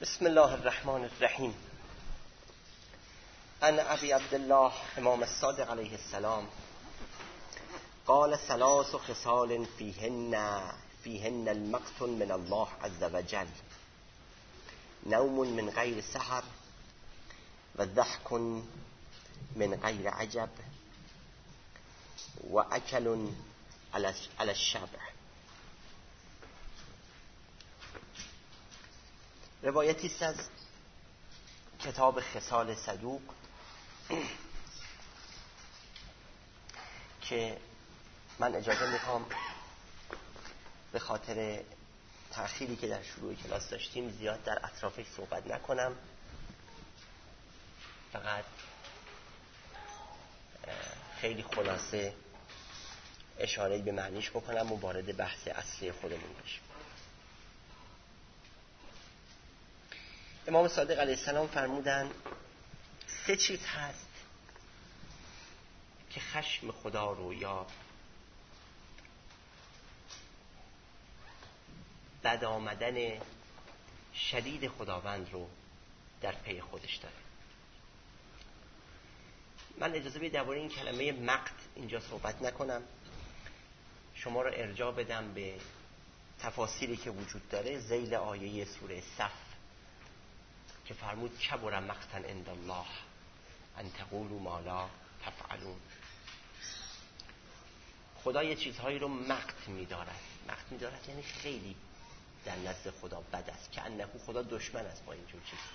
بسم الله الرحمن الرحیم. عن ابی عبدالله امام الصادق علیه السلام قال ثلاث خصال فیهن المقت من الله عز وجل: نوم من غیر سحر و ضحک من غیر عجب و اکل علی الشبع. روایتی است از کتاب خصال صدوق که من اجازه میخوام به خاطر تأخیری که در شروع کلاس داشتیم زیاد در اطرافش صحبت نکنم، فقط خیلی خلاصه اشاره به معنیش بکنم و وارد بحث اصلی خودمون بشیم. امام صادق علیه السلام فرمودن 3 چیز هست که خشم خدا رو یا بد آمدن شدید خداوند رو در پی خودش داره. من اجازه بدید درباره این کلمه مقت اینجا صحبت نکنم، شما رو ارجاع بدم به تفاسیری که وجود داره ذیل آیه سوره صف که فرمود کبر مقتا عند الله ان تقولوا ما لا تفعلون. خدا یه چیزهایی رو مقت می‌دارد. مقت می‌دارد یعنی خیلی در نزد خدا بد است، که انه خدا دشمن است با اینجور چیزها.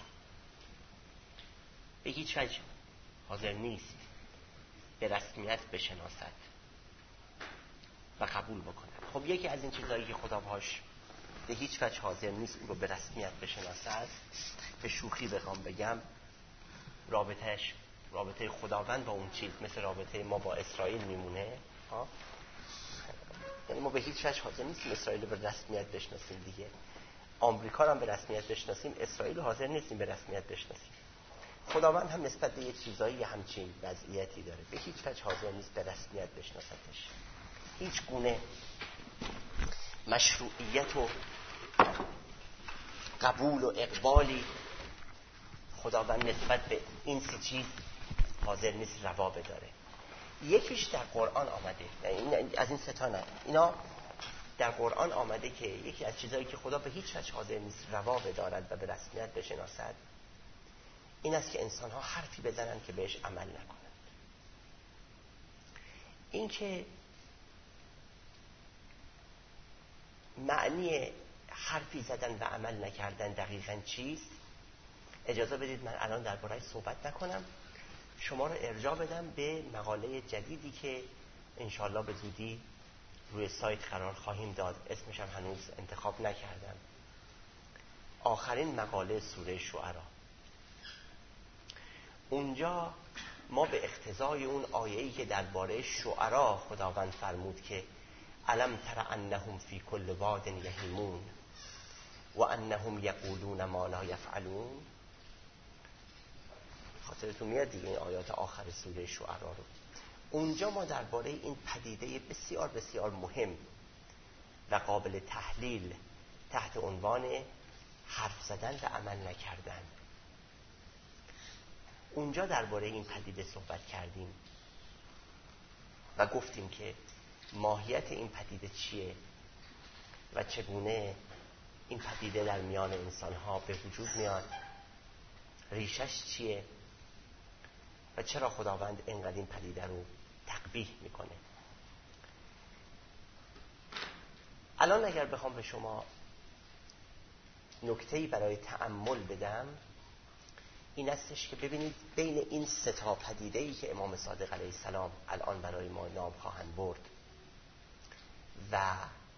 به هیچ وجه حاضر نیست به رسمیت بشناسد و قبول بکند. خب یکی از این چیزهایی که خدا باش به هیچ وجه حاضر نیست او رو به رسمیت بشناسد، به شوخی بخوام بگم رابطه خداوند با اون چیز مثل رابطه ما با اسرائیل میمونه. یعنی ما به هیچ وجه حاضر نیستیم اسرائیل رو به رسمیت بشناسیم دیگه. آمریکا رو هم به رسمیت بشناسیم، اسرائیل رو حاضر نیستیم به رسمیت بشناسیم. خداوند هم نسبت به یه چیزایی همچین وضعیتی داره، به هیچ وجه حاضر نیست به رسمیت بشناستش. هیچ گونه مشروعیت و قبول و اقبالی خداوند نسبت به این 3 چیز حاضر نیست روا بداره. یکیش در قرآن آمده، این از این 3 تا نه، اینا در قرآن آمده که یکی از چیزایی که خدا به هیچ وجه حاضر نیست روا بدارد و به رسمیت بشناسد این است که انسان‌ها حرفی بزنن که بهش عمل نکنند. این که معنی حرفی زدن و عمل نکردن دقیقاً چیست اجازه بدید من الان درباره‌اش صحبت نکنم، شما رو ارجاع بدم به مقاله جدیدی که انشالله به زودی روی سایت قرار خواهیم داد. اسمش هم هنوز انتخاب نکردم. آخرین مقاله سوره شعرا. اونجا ما به اقتضای اون آیه‌ای که درباره شعرا خداوند فرمود که الم تر انهم فی کل واد یهیمون و انهم یقولون ما لا یفعلون، خاطرتون میاد دیگه این آیات آخر سوره شعرا رو. اونجا ما درباره این پدیده بسیار بسیار مهم و قابل تحلیل تحت عنوان حرف زدن و عمل نکردن، اونجا درباره این پدیده صحبت کردیم و گفتیم که ماهیت این پدیده چیه و چگونه این پدیده در میان انسان‌ها به وجود میاد، ریشش چیه و چرا خداوند اینقدر این پدیده رو تقبیح میکنه. الان اگر بخوام به شما نکته‌ای برای تأمل بدم این استش که ببینید بین این 3 تا پدیده‌ای که امام صادق علیه السلام الان برای ما نام خواهند برد و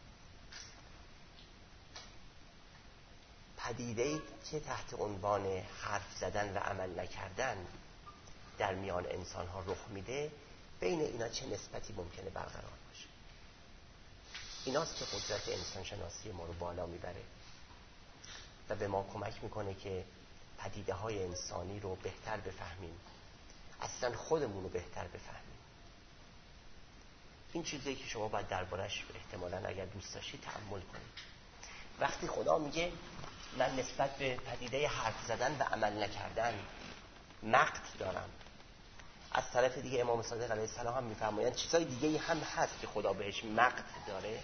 پدیده‌ای که تحت عنوان حرف زدن و عمل نکردن در میان انسان‌ها رخ میده، بین اینا چه نسبتی ممکنه برقرار باشه. ایناست که قدرت انسان شناسی ما رو بالا میبره و به ما کمک میکنه که پدیده‌های انسانی رو بهتر بفهمیم، اصلا خودمون رو بهتر بفهمیم. این چیزی که شما باید دربارش احتمالاً اگر دوست داشتید تأمل کنید. وقتی خدا میگه من نسبت به پدیده حرف زدن و عمل نکردن مقت دارم. از طرف دیگه امام صادق علیه السلام هم میفرمایند چیزای دیگه هم هست که خدا بهش مقت داره.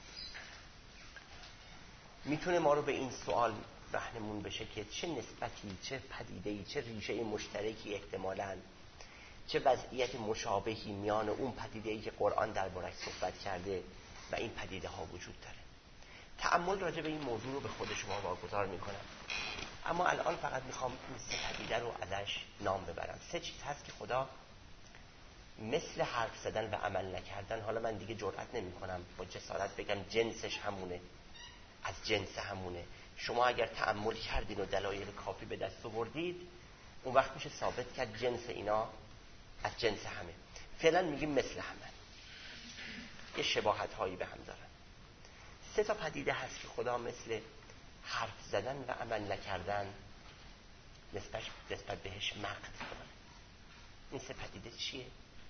میتونه ما رو به این سوال رهنمون بشه که چه نسبتی، چه پدیده‌ای، چه ریشه مشترکی احتمالاً، چه وضعیت مشابهی میان اون پدیده‌ای که قرآن درباره‌اش صحبت کرده و این پدیده ها وجود داره. تأمل راجع به این موضوع رو به خود شما واگذار میکنم، اما الان فقط میخوام این سه پدیده رو ازش نام ببرم. سه چیز هست که خدا مثل حرف زدن و عمل نکردن، حالا من دیگه جرئت نمیکنم با جسارت بگم جنسش همونه، از جنس همونه. شما اگر تأمل کردین و دلایل کافی به دست آوردید، اون وقت میشه ثابت کرد جنس اینا از جنس همه. فعلا میگیم مثل همه، یه شباهت هایی به هم دارن. سه تا پدیده هست که خدا مثل حرف زدن و عمل نکردن نسبت بهش مقت داره. این سه پدیده چیه؟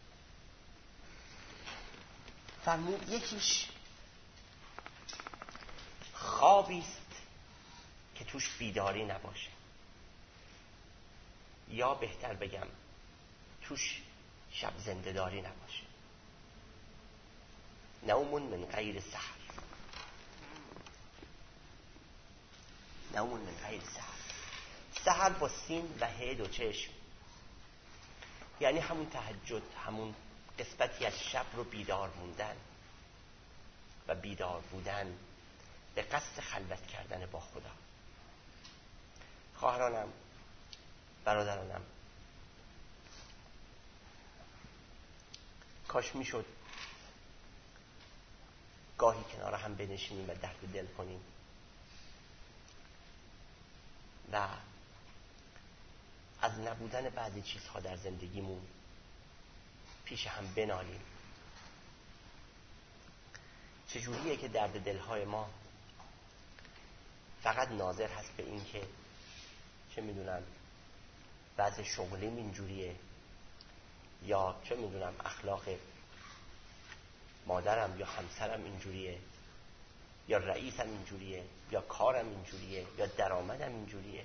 فرمود یکیش خوابی است که توش بیداری نباشه، یا بهتر بگم توش شب زنده‌داری نباشه. نوم من غیر سحر، نوم من غیر سحر. سحر با سین و ه دو چشم، یعنی همون تهجد، همون قسمتی از شب رو بیدار موندن و بیدار بودن به قصد خلوت کردن با خدا. خواهرانم، برادرانم، کاش میشد گاهی کنار هم بنشینیم و درد دل کنیم و از نبودن بعضی چیزها در زندگیمون پیش هم بنالیم. چجوریه که درد دلهای ما فقط ناظر هست به این که چه میدونم بعضی شغلیم اینجوریه، یا چه میدونم اخلاق مادرم یا همسرم اینجوریه، یا رئیسم اینجوریه، یا کارم اینجوریه، یا درآمدم اینجوریه.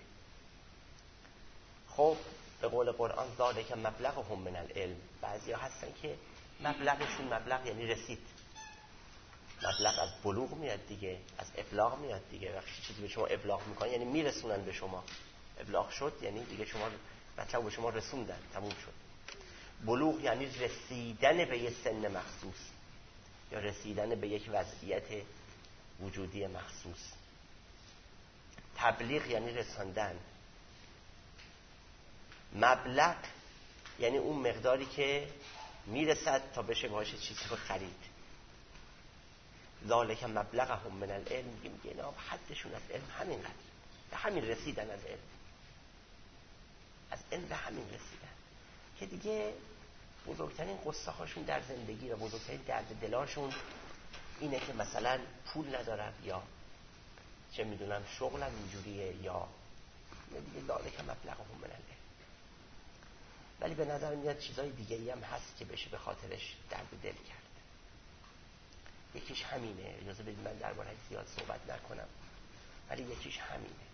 خب به قول قرآن ذالک مبلغهم من العلم، بعضیا هستن که مبلغشون مبلغ یعنی رسید. مبلغ از بلوغ میاد دیگه، از ابلاغ میاد دیگه. وقتی چیزی به شما ابلاغ میکنن یعنی میرسونن به شما. ابلاغ شد یعنی دیگه شما مطلب به شما رسوندن، تموم شد. بلوغ یعنی رسیدن به یک سن مخصوص یا رسیدن به یک وضعیت وجودی مخصوص. تبلیغ یعنی رساندن. مبلغ یعنی اون مقداری که میرسد تا بشه باهاش چیزی رو خرید. ذالک مبلغهم من العلم، میگیم اینا حدشون از علم همینقدر، به همین رسیدن از علم، از علم به همین رسیدن که دیگه بزرگترین قصه هاشون در زندگی و بزرگترین درد دلاشون اینه که مثلا پول ندارم، یا چه میدونم شغلم اینجوریه، یا دیگه ذالک مبلغهم من العلم. ولی به نظر میاد چیزای دیگه‌ای هم هست که بشه به خاطرش درد دل کرد. یکیش همینه. اجازه بدید من درباره‌اش زیاد صحبت نکنم، ولی یکیش همینه.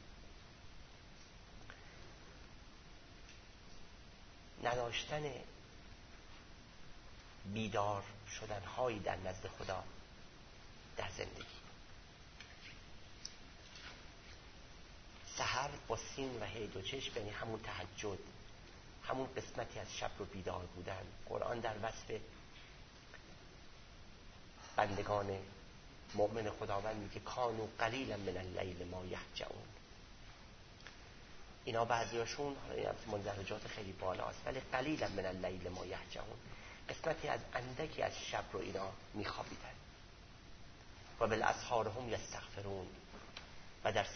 نداشتن بیدار شدن‌هایی در نزد خدا در زندگی. سحر با سین و ه دو چشم یعنی همون تهجد، همون قسمتی از شب رو بیدار بودن. قرآن در وصف بندگان مؤمن خداوند میگه کانوا قلیلا من اللیل ما یهجعون. اینا بعضیاشون مندرجات خیلی بالاست، ولی قلیلا من اللیل ما یهجعون، قسمتی از اندکی از شب رو اینا میخوابیدن. و بالاسحار هم یستغفرون، و در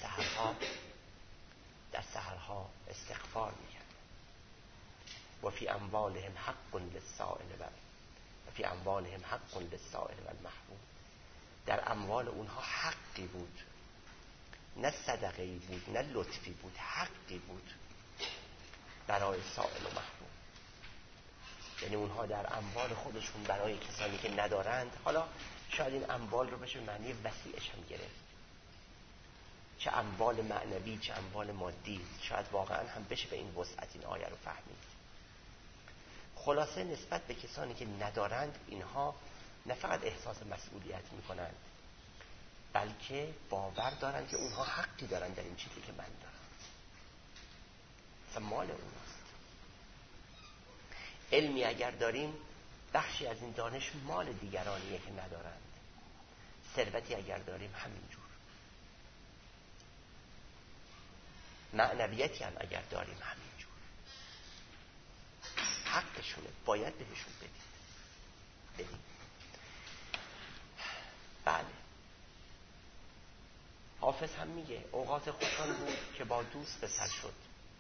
سحرها استغفار میکردن. و فی اموالهم حق للسائل و فی اموالهم حق للسائل والمحروم. در اموال اونها حقی بود، نه صدقه‌ای بود، نه لطفی بود، حقی بود برای سائل و محروم. یعنی اونها در اموال خودشون برای کسانی که ندارند، حالا شاید این اموال رو بشه معنی وسیعش هم گرفت، چه اموال معنوی چه اموال مادی، شاید واقعا هم بشه به این وسعت این آیه رو فهمید. خلاصه نسبت به کسانی که ندارند، اینها نه فقط احساس مسئولیت میکنند، بلکه باور دارند که اونها حقی دارند در این چیزی که من دارم. مثلا مال اوناست. علمی اگر داریم، بخشی از این دانش مال دیگرانیه که ندارند. ثروتی اگر داریم همینجور. معنویتی هم اگر داریم همینجور. حقشونه، باید بهشون بدیم. بله، حافظ هم میگه اوقات خوشان بود که با دوست به سر شد،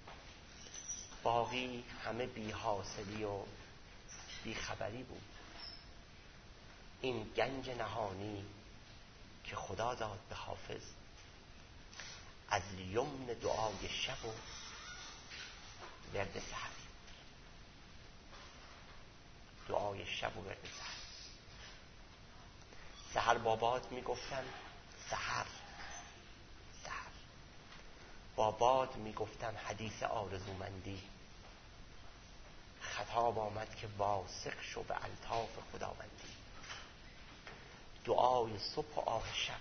باقی همه بی حاصلی و بی خبری بود. این گنج نهانی که خدا داد به حافظ، از یمن دعای شب و ورد سحر. دعای شب و ورد سحر. سحر بابات میگفتن سحر، بابات میگفتن حدیث آرزومندی. خطاب آمد که واثق شو به الطاف خداوندی. دعای صبح و آه شب،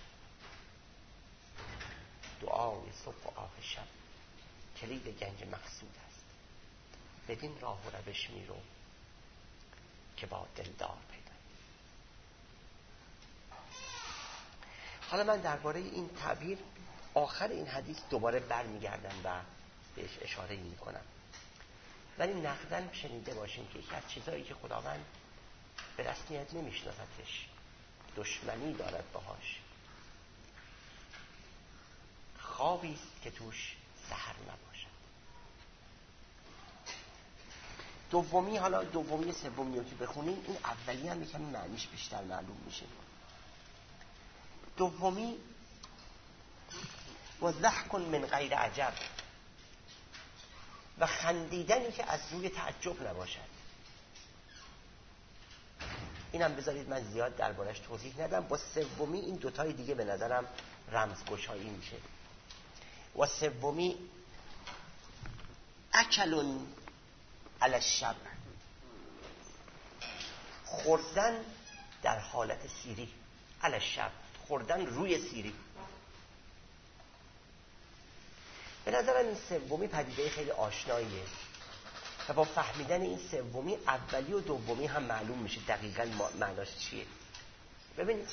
دعای صبح و آه شب کلید گنج مقصود است. بدین راه و روش میرو که با دلدار پیدا. حالا من درباره این تعبیر آخر این حدیث دوباره برمیگردم و بهش اشاره میکنم، ولی نقدن شنیده باشیم که یکی از چیزایی که خداوند به رسمیت نمیشناستش، دشمنی دارد باهاش، خوابی است که توش سحر نباشد. دومی، حالا دومی سومی رو که بخونیم، این اولی هم یکم معنیش بیشتر معلوم میشه. دومی و ضحک من غیر عجب، و خندیدنی که از روی تعجب نباشد. اینم بذارید من زیاد دربارش توضیح ندم. با سومی این دوتای دیگه به نظرم رمزگشایی میشه. و سومی اکلون علی الشبع، خوردن در حالت سیری، علی الشبع، خوردن روی سیری. به نظرم این سومی پدیده خیلی آشناییه و با فهمیدن این سومی اولی و دومی هم معلوم میشه دقیقاً معناش چیه. ببینید،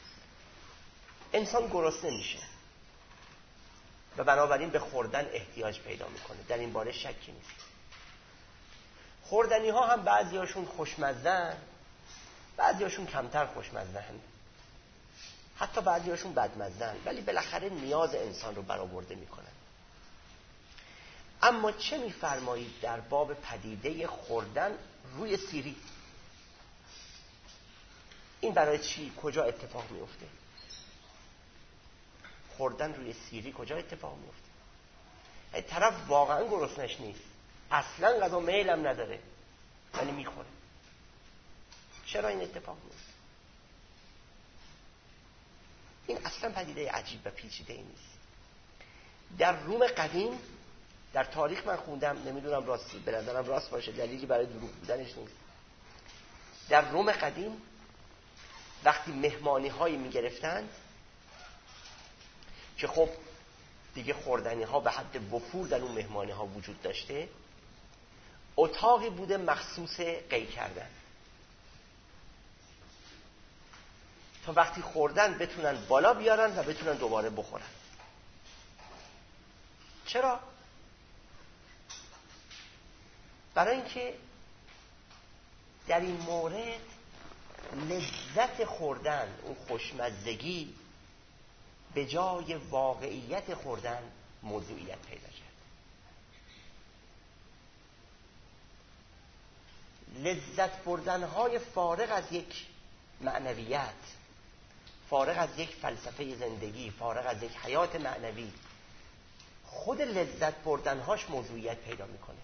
انسان گرسنه میشه و بنابراین به خوردن احتیاج پیدا میکنه، در این باره شکی نیست. خوردنی ها هم بعضی هاشون خوشمزن، بعضی هاشون کمتر خوشمزن، حتی بعضی هاشون بدمزن، ولی بالاخره نیاز انسان رو برآورده میکنن. اما چه میفرمایید در باب پدیده خوردن روی سیری؟ این برای چی؟ کجا اتفاق میفته؟ خوردن روی سیری کجا اتفاق میفته؟ این طرف واقعا گرسنش نیست، اصلا غذا میلم نداره، ولی میخوره. چرا این اتفاق میفته؟ این اصلا پدیده عجیب و پیچیده ای نیست. در روم قدیم، در تاریخ من خوندم، نمیدونم راستی، به نظرم راست باشه، دلیلی برای دروغ بودنش نیست. در روم قدیم وقتی مهمانی هایی میگرفتند که خب دیگه خوردنی ها به حد وفور در اون مهمانی ها وجود داشته، اتاقی بوده مخصوص قی کردن تا وقتی خوردن بتونن بالا بیارن و بتونن دوباره بخورن. چرا؟ برای اینکه در این مورد لذت خوردن، اون خوشمزگی، به جای واقعیت خوردن موضوعیت پیدا کرد. لذت بردنهای فارغ از یک معنویت، فارغ از یک فلسفه زندگی، فارغ از یک حیات معنوی، خود لذت بردنهاش موضوعیت پیدا میکنه.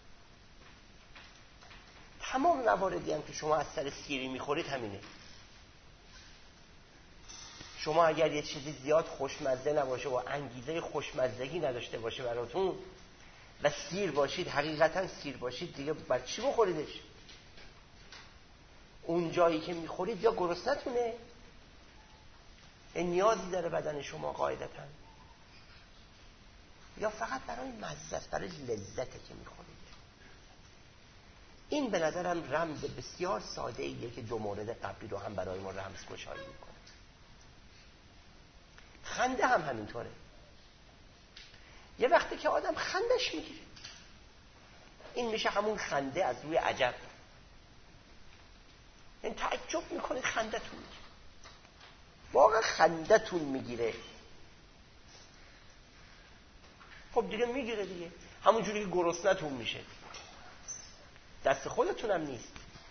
تمام مواردی هم که شما از سر سیری میخورید همینه. شما اگر یه چیزی زیاد خوشمزه نباشه و انگیزه خوشمزگی نداشته باشه براتون و سیر باشید، حقیقتا سیر باشید، دیگه بر چی بخوریدش؟ اون جایی که میخورید یا گرسنتونه، نیازی داره بدن شما قاعدتا، یا فقط برای مزه است، برای لذته که میخورید. این به نظرم رمز بسیار ساده ایه که دو مورد قبلی رو هم برای ما رمز گشایی میکنه. خنده هم همینطوره. یه وقتی که آدم خندش میگیره، این میشه همون خنده از روی عجب. این تعجب میکنه خندتون میگیره، واقعا خندتون میگیره. خب دیگه میگیره دیگه، همون جوری که گرسنتون میشه، دست خودتونم نیست.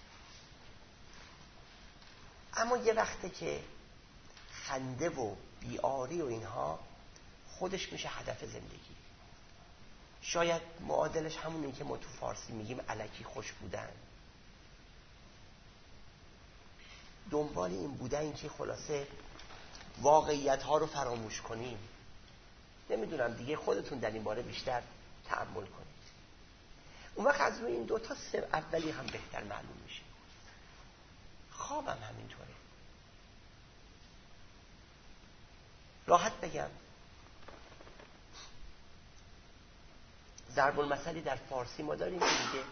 اما یه وقته که خنده و بیاری و اینها خودش میشه هدف زندگی. شاید معادلش همونه که ما تو فارسی میگیم الکی خوش بودن. دنبال این بودن که خلاصه واقعیت ها رو فراموش کنیم. نمیدونم دیگه، خودتون در این باره بیشتر تأمل کنید. اون وقت از روی این دوتا اولی هم بهتر معلوم میشه. خوابم همینطوره. راحت بگم، ضرب المثلی در فارسی ما داریم که میگه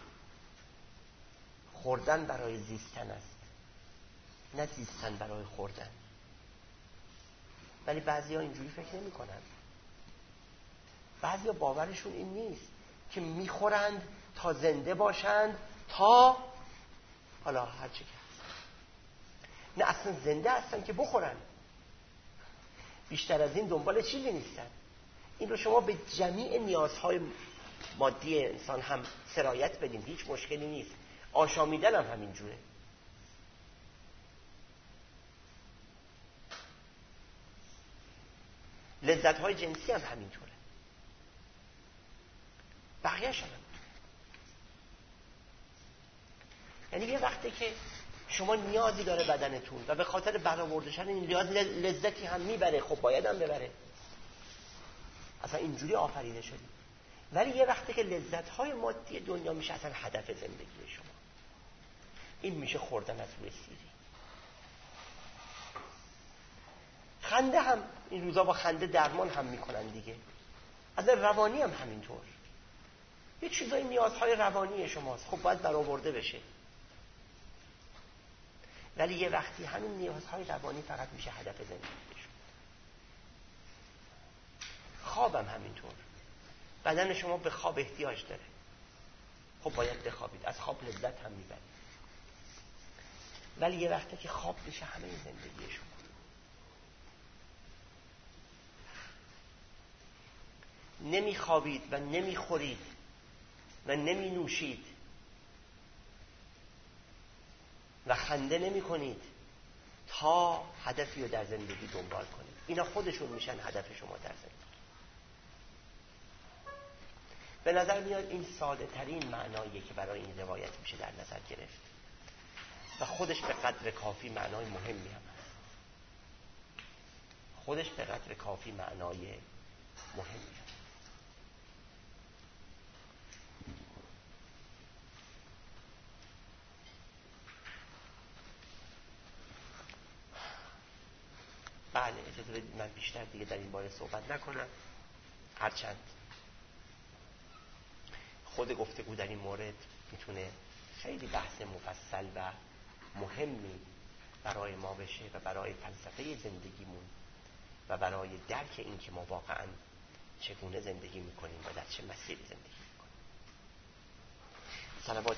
خوردن برای زیستن است، نه زیستن برای خوردن. ولی بعضی ها اینجوری فکر نمی کنن. بعضی ها باورشون این نیست که میخورند تا زنده باشند، تا حالا هر چی که هست. نه، اصلا زنده هستن که بخورن. بیشتر از این دنبال چیزی نیستن. این رو شما به جمیع نیازهای مادی انسان هم سرایت بدین، هیچ مشکلی نیست. آشامیدن هم همین جوره. لذت‌های جنسی هم همینطوره. بقیه‌ش هم همینطوره. یعنی یه وقتی که شما نیازی داره بدنتون و به خاطر برآوردن این نیاز لذتی هم میبره، خب باید هم ببره. اصلا اینجوری آفریده شدیم. ولی یه وقتی که لذت‌های مادی دنیا میشه اصلا هدف زندگی شما، این میشه خوردن از روی سیری. خنده هم این روزا با خنده درمان هم میکنن دیگه. از روانی هم همینطور. یه چیزای نیازهای روانی شماست، خب باید برآورده بشه. ولی یه وقتی همین نیازهای روانی فقط میشه هدف زندگی شما. خوابم همینطور. بدن شما به خواب احتیاج داره، خب باید بخوابید، از خواب لذت هم میبرید. ولی یه وقتی که خواب میشه همه زندگی شما. نمیخوابید و نمیخورید و نمی نوشید و خنده نمی کنید تا هدفی رو در زندگی دنبال کنید. اینا خودشون میشن هدف شما در زندگی. به نظر میاد این ساده ترین معناییه که برای این روایت میشه در نظر گرفت و خودش به قدر کافی معنای مهمی هم هست. خودش به قدر کافی معنای مهمی هست. بله، اجازه بدید من بیشتر دیگه در این باره صحبت نکنم، هرچند خود گفتگو در این مورد میتونه خیلی بحث مفصل و مهمی برای ما بشه و برای فلسفه زندگیمون و برای درک این که ما واقعا چگونه زندگی میکنیم و در چه مسیری زندگی میکنیم. صلوات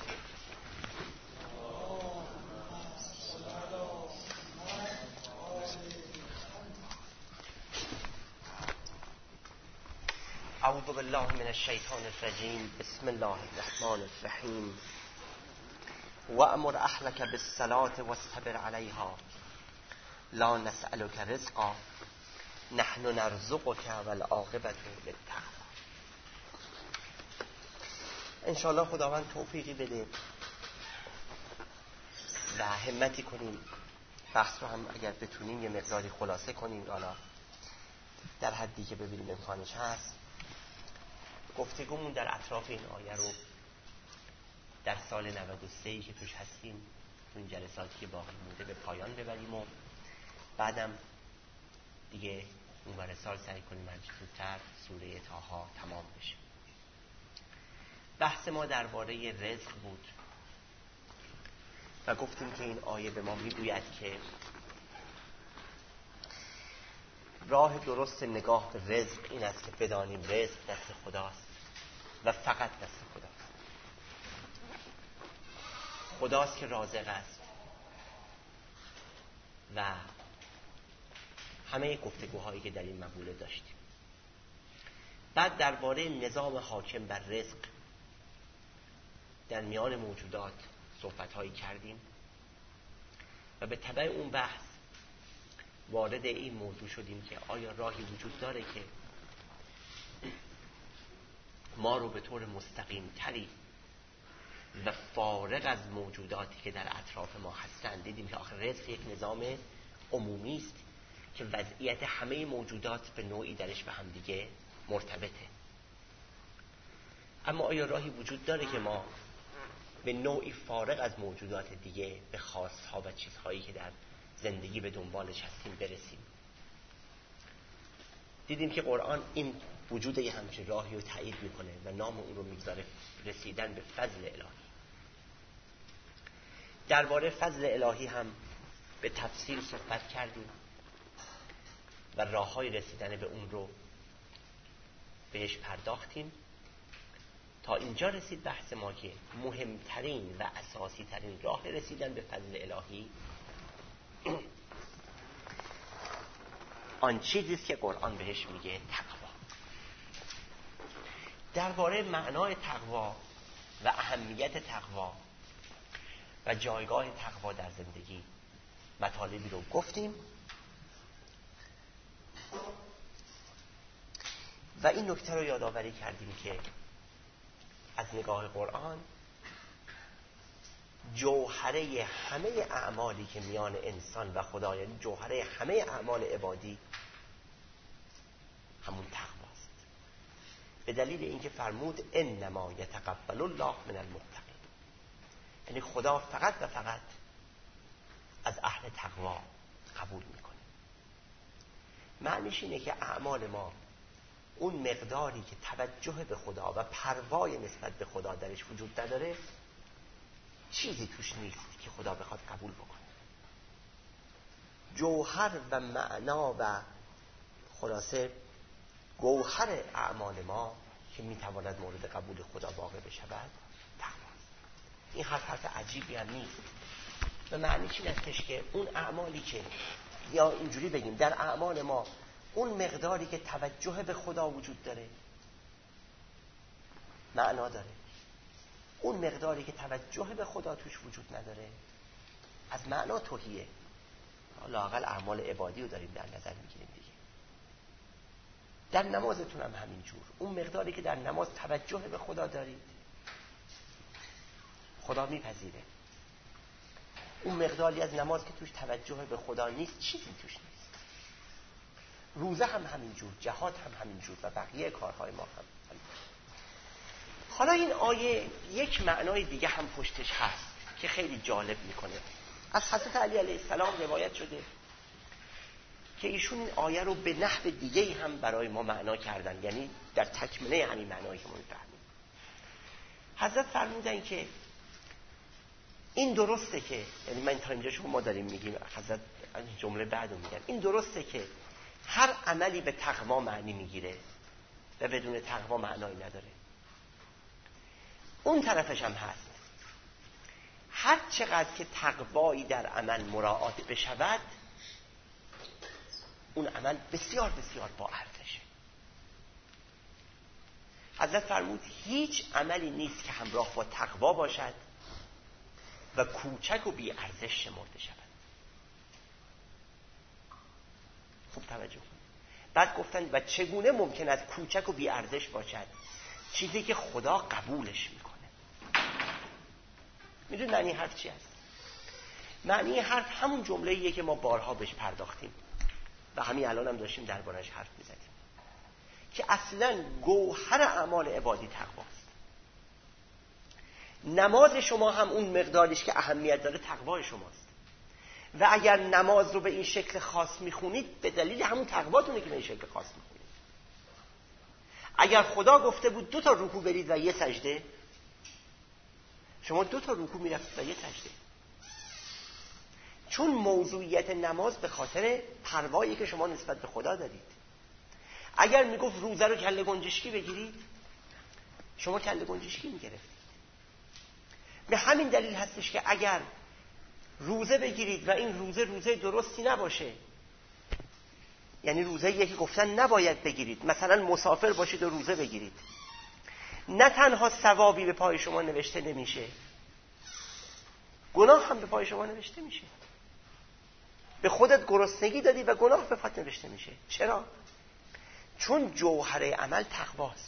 اعوذ بالله من الشیطان الرجیم. بسم الله الرحمن الرحیم. وأمر أهلك بالصلاة واصطبر عليها لا نسألك رزقا نحن نرزقك والعاقبة للتقوى. انشاءالله خداوند توفیقی بده و همتی کنیم بحث رو هم اگر بتونیم یه مقداری خلاصه کنیم، حالا در حدی که ببینیم امکانش هست، گفتگومون در اطراف این آیه رو در سال 93 که توش هستیم، تو این جلساتی که باقی مونده به پایان ببریم و بعدم دیگه اون ور سال سعی کنیم هرچی زودتر سوره طه تمام بشه. بحث ما درباره رزق بود و گفتیم که این آیه به ما میگوید که راه درست نگاه به رزق این است که بدانیم رزق دست خداست و فقط دست خداست. خداست که رازق است و همه گفتگوهایی که در این مقوله داشتیم. بعد درباره نظام حاکم بر رزق در میان موجودات صحبت‌هایی کردیم و به تبع اون بحث وارد این موضوع شدیم که آیا راهی وجود داره که ما رو به طور مستقیم تری و فارغ از موجوداتی که در اطراف ما هستند. دیدیم که آخر رزق یک نظام عمومی است که وضعیت همه موجودات به نوعی درش به هم دیگه مرتبطه. اما آیا راهی وجود داره که ما به نوعی فارغ از موجودات دیگه به خواستها و چیزهایی که در زندگی به دنبالش هستیم برسیم؟ دیدیم که قرآن این وجود یه همچین راهی رو تایید میکنه و نام اون رو میگذاره رسیدن به فضل الهی. درباره فضل الهی هم به تفصیل صحبت کردیم و راههای رسیدن به اون رو بهش پرداختیم تا اینجا رسید بحث ما که مهمترین و اساسی ترین راه رسیدن به فضل الهی آن چیزیست که قرآن بهش میگه تقوا. درباره معنای تقوا و اهمیت تقوا و جایگاه تقوا در زندگی مطالبی رو گفتیم و این نکته رو یادآوری کردیم که از نگاه قرآن جوهره همه اعمالی که میان انسان و خدا، یعنی جوهره همه اعمال عبادی همون تقواست، به دلیل اینکه فرمود انما یتقبل الله من المتقین، یعنی خدا فقط و فقط از اهل تقوا قبول میکنه. معنیش اینه که اعمال ما اون مقداری که توجه به خدا و پروای نسبت به خدا درش وجود نداره، چیزی توش نیست که خدا بخواد قبول بکنه. جوهر و معنا و خلاصه گوهر اعمال ما که میتواند مورد قبول خدا واقع بشود تقواست. این حرف عجیبی هم نیست و معنیش این استش که اون اعمالی که، یا اینجوری بگیم، در اعمال ما اون مقداری که توجه به خدا وجود داره معنا داره، اون مقداری که توجه به خدا توش وجود نداره از معنا تهیه. لااقل اعمال عبادی رو داریم در نظر میگیریم دیگه. در نمازتون هم همینجور، اون مقداری که در نماز توجه به خدا دارید خدا میپذیره. اون مقداری از نماز که توش توجه به خدا نیست چیزی توش نیست. روزه هم همینجور، جهاد هم همینجور و بقیه کارهای ما هم همینجور. حالا این آیه یک معنای دیگه هم پشتش هست که خیلی جالب میکنه. از حضرت علی علیه السلام روایت شده که ایشون این آیه رو به نحو دیگه‌ای هم برای ما معنا کردن، یعنی در تکمله همین معنایی که ما می‌فهمیم. حضرت فرمودن که این درسته که، یعنی من تا اینجا شما داریم میگیم، حضرت این جمله بعدو میگن، این درسته که هر عملی به تقوا معنی میگیره و بدون تقوا معنایی نداره. اون طرفش هم هست، هر چقدر که تقوایی در عمل مراعات بشود اون عمل بسیار بسیار با ارزشه. حضرت فرمود هیچ عملی نیست که همراه با تقوا باشد و کوچک و بی ارزش شمرده شود. خوب توجه کنید. بعد گفتن و چگونه ممکن است کوچک و بی ارزش باشد؟ چیزی که خدا قبولش میکنه. میدونی معنی حرف چی است؟ معنی حرف همون جمله‌ایه که ما بارها بهش پرداختیم و همین الان هم داشتیم دربارش حرف می‌زدیم که اصلاً گوهر اعمال عبادی تقواست. نماز شما هم اون مقداریش که اهمیت داره تقوای شماست و اگر نماز رو به این شکل خاص میخونید به دلیل همون تقواتونه که به این شکل خاص میخونید. اگر خدا گفته بود 2 تا رکوع برید و 1 سجده، شما 2 تا رکوع میرفتید و 1 سجده، چون موضوعیت نماز به خاطر پروایی که شما نسبت به خدا دارید. اگر میگفت روزه رو کله گنجشکی بگیرید، شما کله گنجشکی میگرفتید. به همین دلیل هستش که اگر روزه بگیرید و این روزه درستی نباشه، یعنی روزه‌ای که گفتن نباید بگیرید، مثلا مسافر باشید و روزه بگیرید، نه تنها ثوابی به پای شما نوشته نمیشه، گناه هم به پای شما نوشته میشه. به خودت گرسنگی دادی و گناه به پات نوشته میشه. چرا؟ چون جوهر عمل تقواست.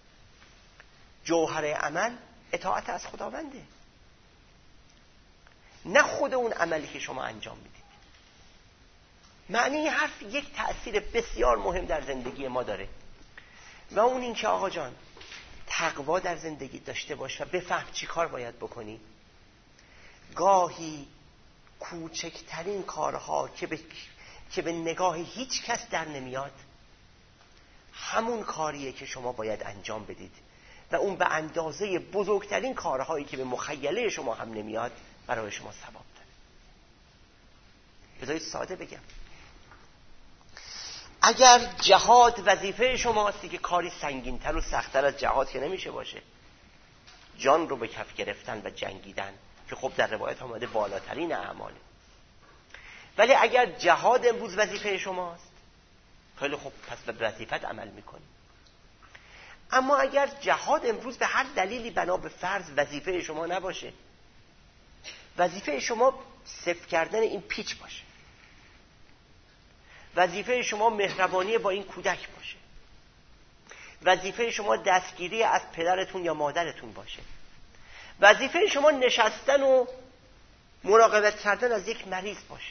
جوهر عمل اطاعت از خداونده، نه خود اون عملی که شما انجام میدید. معنی این حرف یک تأثیر بسیار مهم در زندگی ما داره و اون این که آقا جان تقوا در زندگی داشته باش و بفهم چی کار باید بکنی. گاهی کوچکترین کارها که به نگاه هیچ کس در نمیاد همون کاریه که شما باید انجام بدید و اون به اندازه بزرگترین کارهایی که به مخیله شما هم نمیاد برای شما ثواب داره. بذارید ساده بگم، اگر جهاد وظیفه شماستی که کاری سنگین‌تر و سخت‌تر از جهاد که نمیشه باشه، جان رو به کف گرفتن و جنگیدن که خب در روایت آمده بالاترین اعماله، ولی اگر جهاد امروز وظیفه شماست، خیلی خب پس به وظیفت عمل میکنی. اما اگر جهاد امروز به هر دلیلی بنا به فرض وظیفه شما نباشه، وظیفه شما صفر کردن این پیچ باشه، وظیفه شما مهربانی با این کودک باشه، وظیفه شما دستگیری از پدرتون یا مادرتون باشه، وظیفه شما نشستن و مراقبت کردن از یک مریض باشه،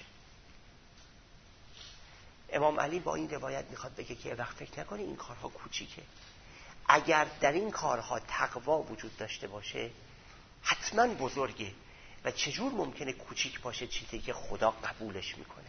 امام علی با این روایت میخواد بگه که وقت فکر نکنی این کارها کوچیکه. اگر در این کارها تقوا وجود داشته باشه حتما بزرگه و چجور ممکنه کوچیک باشه چیزی که خدا قبولش میکنه؟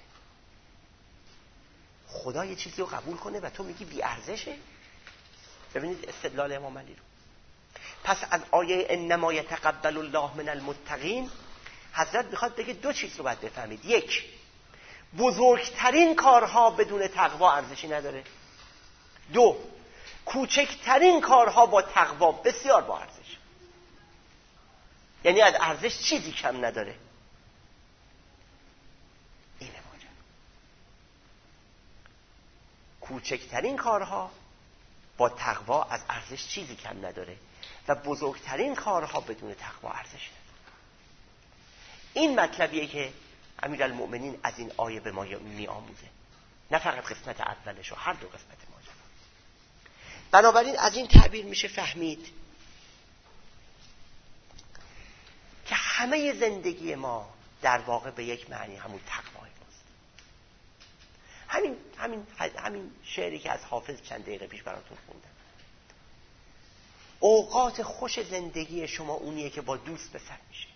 خدا یه چیزی رو قبول کنه و تو میگی بی ارزشه؟ ببینید استدلال امام علی رو. پس از آیه انما یتقبل الله من المتقین حضرت میخواد بگه 2 چیز رو باید بفهمید. 1، بزرگترین کارها بدون تقوا ارزشی نداره. 2، کوچکترین کارها با تقوا بسیار با ارزش، یعنی از ارزش چیزی کم نداره. اینه ماجرا. کوچکترین کارها با تقوا از ارزش چیزی کم نداره و بزرگترین کارها بدون تقوا ارزش نداره. این مطلبیه که امیرالمؤمنین از این آیه به ما میآموزه، نه فقط قسمت اولش و هر 2 قسمت ماجرا. بنابراین از این تعبیر میشه فهمید که همه زندگی ما در واقع به یک معنی همون تقوای ماست. همین شعری که از حافظ چند دقیقه پیش براتون خوندم. اوقات خوش زندگی شما اونیه که با دوست به سر میشه.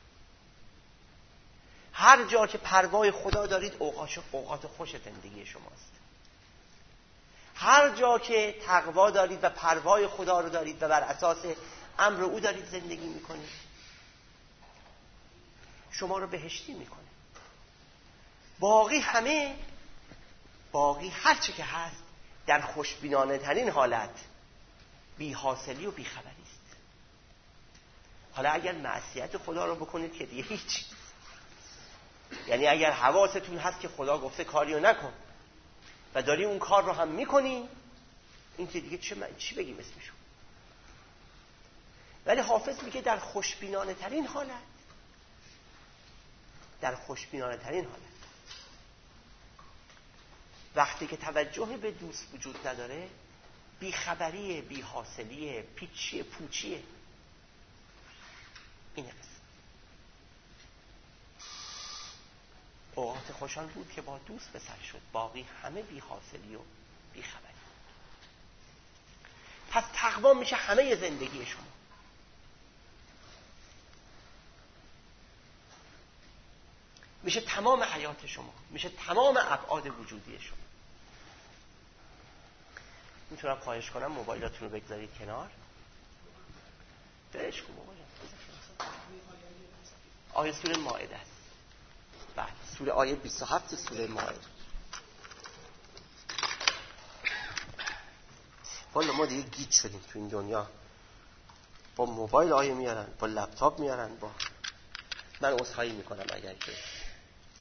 هر جا که پروای خدا دارید اوقات خوش زندگی شماست. هر جا که تقوا دارید و پروای خدا رو دارید و بر اساس امر او دارید زندگی میکنید، شما رو بهشتی میکنه. باقی هر چی که هست در خوشبینانه ترین حالت بی حاصلی و بی خبری است. حالا اگر معصیت خدا رو بکنید که دیگه هیچ، یعنی اگر حواستون هست که خدا گفته کاری رو نکن و داری اون کار رو هم میکنی، این که دیگه چی بگیم اسمشو. ولی حافظ میگه در خوشبینانه ترین حالت، وقتی که توجه به دوست وجود نداره، بی خبریه، بی حاصلیه، پیچیه، پوچیه. اینه قصه. اوقات خوشان بود که با دوست به سر شد، باقی همه بی حاصلی و بی خبری. پس تقوا میشه همه زندگی شما. میشه تمام حیات شما، میشه تمام ابعاد وجودی شما. میتونم خواهش کنم موبایلاتون رو بگذارید کنار. برش کن موبایل. آیه سوره مائده است. بله، سوره آیه 27 سوره مائده. والا ما دیگه گیج شدیم تو این دنیا. با موبایل آیه میارن، با لپتاپ میارن، با من عذرخواهی میکنم اگر که